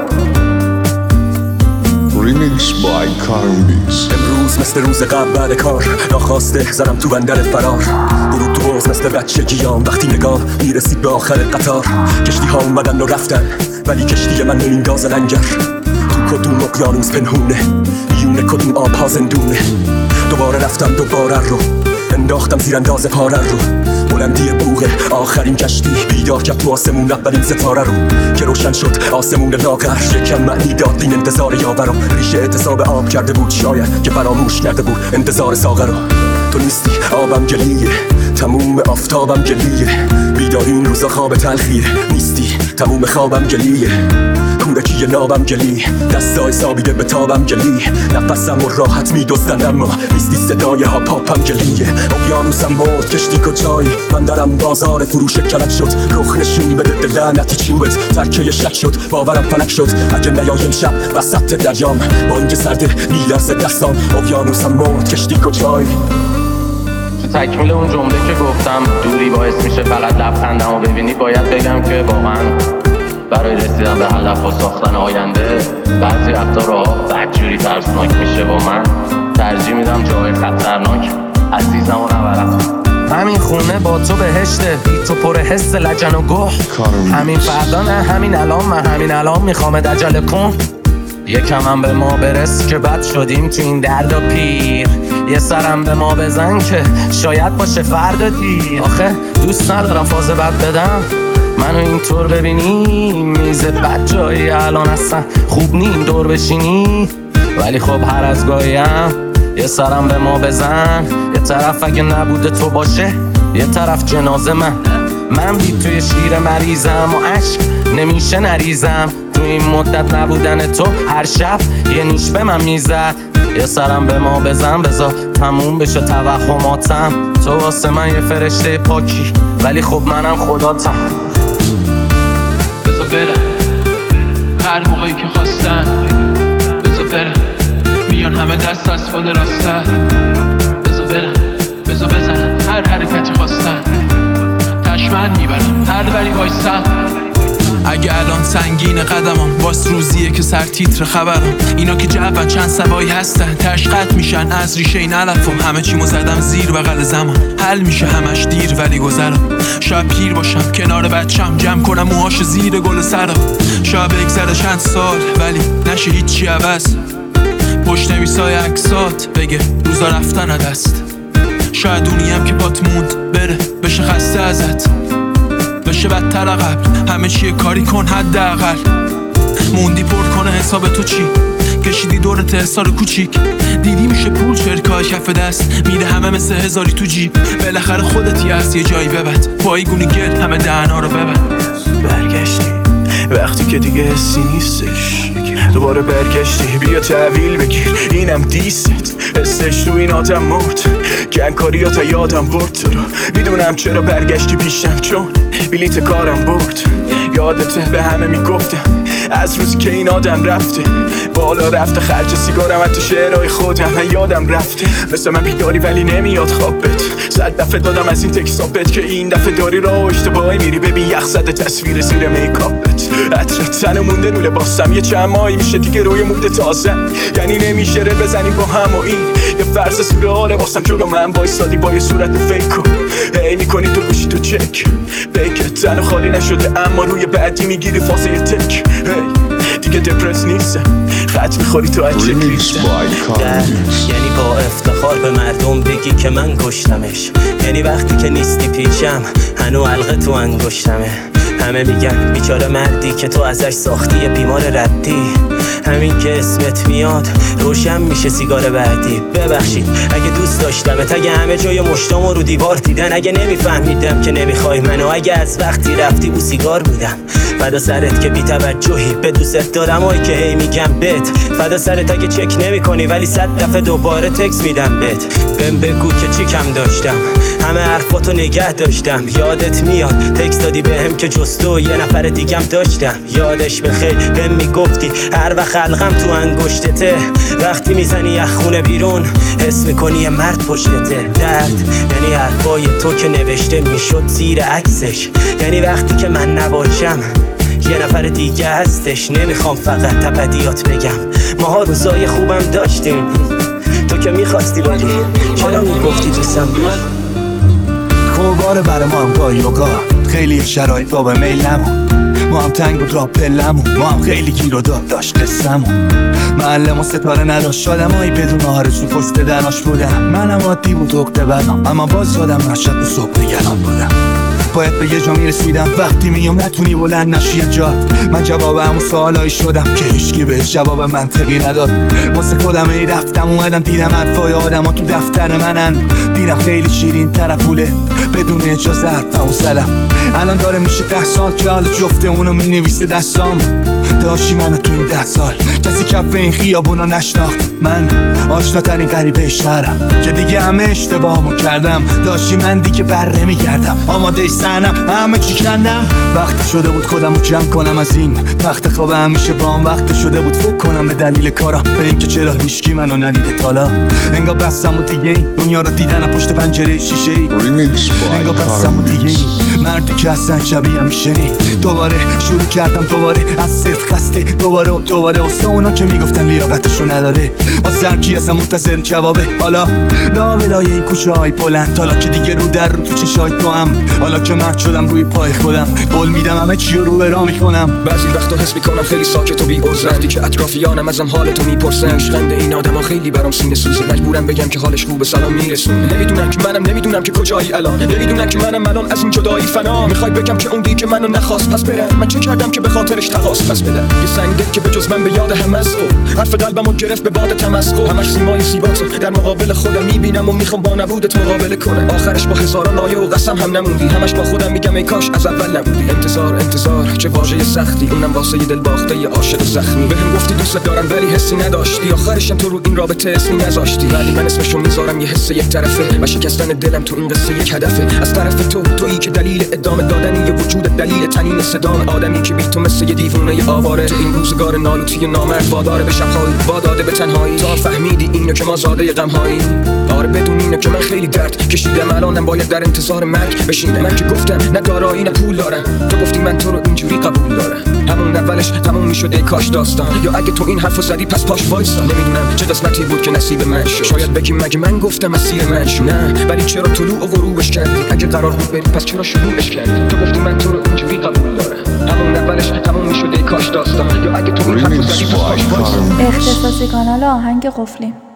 Remix by Karim Beats. امروز مثل روز قبل بعد کار ناخواسته زدم تو بندر فرار. برود تو باز مثل بچگیام وقتی نگاه میرسید به آخر قطار. کشتی ها اومدن و رفتن ولی کشتی من نمیندازه لنگر. تو کدوم اقیانوس پنهونه میونه کدوم آب ها زندونه. دوباره رفتم دوباره رو انداختم زیر انداز پاره رو. بلندی بوغ آخرین کشتی بیدار کرد تو آسمون اولین ستاره رو که روشن شد آسمون لاغر. یکم معنی داد این انتظار یاورم. ریشه اعتصاب آب کرده بود شاید که فراموش کرده بود انتظار ساغر رو. تو نیستی آبم گلیه تموم آفتابم گلیه. بیداری این روزا خواب تلخیه نیستی تموم خوابم گلیه. کودکی نابم گلی دستای سابیده به تابم گلی. نفسم و راحت میدوزدن اما نیستی صدای ها پاپم گلیه. اقیانوسم مرد کشتی کجایی من درم بازار فروش کلک شد. رخ نشون بده لعنتی چوبت ترکه شک شد باورم فلک شد. اگه نیای امشب وسط دریام با اینکه سرده میلرزه دستام. اقیانوسم مرد کشتی کجایی. تکمیل اون جمله که گفتم دوری باعث میشه فقط لبخندمو ببینی. باید بگم که واقعا برای رسیدن به هدف و ساختن آینده بعضی وقتا راه بدجوری ترسناک میشه و من ترجیح میدم جای خطرناک عزیزمو نبرم. همین خونه با تو بهشته بی تو پر حس لجن و گوه. همین فردا نه همین الان من همین الان میخوام عجله کن. یکم هم به ما برس که بد شدیم تو این درد و پیر. یه سرم به ما بزن که شاید باشه فردا دیر. آخه دوست ندارم فاز بد بدم منو اینطور ببینی. میز بد جایی الان اصلا خوب نیم دور بشینی. ولی خب هر از گاهیم یه سرم به ما بزن. یه طرف اگه نبوده تو باشه یه طرف جنازه من بی توی شیر مریضم و عشق نمیشه نریزم. تو این مدت نبودن تو هر شب یه نیش به من میزد. یه سرم به ما بزن بذار تموم بشه توهماتم. تو واسه من یه فرشته پاکی ولی خب منم خداتم. بذار برم هر موقعی که خواستن. بذار برم میان همه دست از خود راستن. بذار برم بذار بزنم هر حرکتی خواستن. تشمن میبرم هر ولی وایستم. اگه الان سنگین قدمم واس روزیه که سر تیتر خبرم. اینا که جوان چند سبایی هستن تش قطع میشن از ریشه این علفم. همه چیمو زدم زیر بغل زمان حل میشه همش دیر ولی گذرم. شاید پیر باشم کنار بچم جمع کنم موهاش زیر گل سرم. شاید بگذره چند سال ولی نشه هیچی عوض. پشت نویسای عکسات بگه روزا رفتن دست. شاید اونیم که پات موند بره بشه خسته ازت بشه بدتر قبل. همه چیه کاری کن حداقل. موندی پر کنه حساب تو چی کشیدی دورت حسار کوچیک. دیدی میشه پول چرکای کف دست میره همه مثل هزاری تو جیب. بالاخره خودتی هست یه جایی ببند پایگونی گرد همه دهنا رو ببند. برگشتی وقتی که دیگه حسی نیستش. دوباره برگشتی بیا تحویل بگیر اینم دیست. حسش تو این آدم مرد گنگکاریاتا یادم برد. تو رو میدونم چرا برگشتی پیشم چون بلیت کارم برد. یادته به همه میگفتم از روزی که این آدم رفته بالا رفته خرج سیگارم حتی شعرهای خودم یادم رفته. مثل من بیداری ولی نمیاد خوابت. 100 دفعه دادم از این تکسابت که این دفعه داری راه اشتباهی میری. ببین یخ زده تصویر زیر میکاپت. عطرت تن مونده رو لباسم یه چند ماهی میشه دیگه روی موده تازه. یعنی نمیشه ره بزنیم با هم و این یه فرض سورئاله واسم جلو من وایسادی با یه صورت فیکو. هی میکنی تو گوشی تو چک بگه تن خالی نشده اما روی بعدی میگیری فاز یه تک. دیگه دپرس نیستم خط میخوری تو اچه کریستم. یعنی با افتخار به مردم بگی که من کشتمش. یعنی وقتی که نیستی پیشم هنو حلقه تو انگشتمه. همه میگن بیچاره مردی که تو ازش ساختی یه بیمار ردی. همین که اسمت میاد روشن میشه سیگار بعدی. ببخشید اگه دوست داشتمت اگه همه جای مشتامو رو دیوار دیدن. اگه نمیفهمیدم که نمیخوای منو اگه از وقتی رفتی بو سیگار بودم. فدا سرت که بی توجهی به دوست دارم هایی که هی میگم بهت. فدا سرت اگه چک نمی کنی ولی 100 دفعه دوباره تکس میدم بهت. بهم بگو که چی کم داشتم همه حرفاتو نگه داشتم. یادت میاد تکس دادی بهم که جستو یه نفر دیگم داشتم. یادش بخیر بهم میگفتی هر وقت خلقم تو انگشتته. وقتی میزنی یه خونه بیرون حس میکنی یه مرد پشتته. درد یعنی حرفای تو که نوشته میشد زیر عکسش. یعنی وقتی که من نباشم یه نفر دیگه هستش، نمیخوام فقط تپدیات بگم. ماها روزای خوبم داشتیم، تو که میخواستی ولی چرا میگفتی دوستم بیار؟ خوباره برای ما هم با یوگا، خیلی شرایط بابا میلمون، ما هم تنگ بود را پلمون، ما هم خیلی گیر و داد داشت قصمون. معلم و ستاره نداشت، آدمایی بدون آرزو پشت درناش بودم. منم عادی بود عقده بدم، اما باز یادم نشد و صبح نگران بودم. باید به یه جا میرسیدم وقتی میام نتونی بلند نشی جات. من جواب همون سوالایی شدم که هیچکی بهش جواب منطقی نداد. واسه خودم ای رفتم اومدم دیدم حرفای آدما تو دفتر منن. دیدم خیلی شیرین طرف پوله بدون اجازه حرفمو زدم. الان داره میشه 10 سال که حالا جفته اونو مینویسه دستام. داشتی منو تو این 10 سال کسی کف این خیابونا نشناخت. من آشناترین غریبه شهرم که دیگه همه اشتباهمو کردم. داشتی من دیگه بر نمیگردم، آماده سنم همه چی کندم. وقت شده بود خودمو جمع کنم از این تخت خواب همیشه بام. وقت شده بود فکر کنم به دلیل کارم، به اینکه چرا هیچکی منو ندیده تالا. انگار بستم و دیگه این دنیا رو دیدن پشت پنجره شیشه ای. Remix by انگار بستم و دیگه این مردی که اصلا شبیه همیشه نی. دوباره شروع کردم دوباره از صفر خسته، دوباره و دوباره واسه اونا که میگفتن لیاقتشو نداره. واسه هر کی ازم منتظر جوابه. حالا لابلای این کوچه های بلند، حالا که دیگه رو در رو تو چشای تو هم، حالا که مرد شدم روی پای خودم، قول میدم همه چی رو به راه میکنم. بعضی وقتا حس میکنم خیلی ساکت و بی‌عذر، وقتی که اطرافیانم ازم حالتو میپرسن. عشقنده این آدما خیلی برام سینه سوزه، مجبورم بگم که حالش خوبه سلام میرسونه. نمیدونم که کجایی الان، نمیدونم که منم الان از این جدایی فنا. میخوای بگم که اون دیگه که منو نخواست پس برم، من چه کردم که به خاطرش تقاس پس بدم؟ یه سنگه که به جز من به یاد هم است، حرف قلبمو گرفت به باد تمسخر. همش سیمای زیباتو در مقابل خودم میبینم و میخوام با نبودت مقابله کنم. آخرش با هزاران آیه و قسم هم نموندی، همش با خودم میگم ای کاش از اول نبودی. انتظار چه واژه سختی، اونم واسه یه دل باخته یه عاشق زخمی. بهم گفتی دوست دارم ولی حسی نداشتی، آخرشم تو رو این رابطه اسمی نذاشتی. ولی من اسمشو میذارم یه حس یک طرفه و شکستن دلم تو این قصه یک هدفه. از طرف تویی که دلیل ادامه دادن یه وجود، دلیل تنین صدام. آدمی که بی تو مثل یه دیوونه یه آواره، تو این روزگار نالوتی نامرد واداره به شب‌های واداده به تنهایی. تا فهمیدی اینو که ما زاده غم‌هایی. آره بدون اینو که من خیلی درد کشیدم، الانم باید در انتظار مرگ بشینم. من که گفتم نه دارایی نه پول دارم، تو گفتی من تو رو اینجوری قبول دارم. همون اولش تموم میشد ای کاش داستان، یا اگه تو این حرفو زدی پس پاش وایسا. نمیدونم چه قسمتی بود که نصیب من شد، شاید بگی مگه من گفتم مسیر من شد. نه ولی چرا طلوع و غروبش کردی؟ اگه قرار بود بری پس چرا شروعش کردی؟ تو گفتی من تو رو اینجوری قبول دارم، همون اولش تموم میشد ای کاش داستان، یا اگه تو این حرفو زدی پس پاش وایسا. اختصاصی کانال آهنگ قفلی.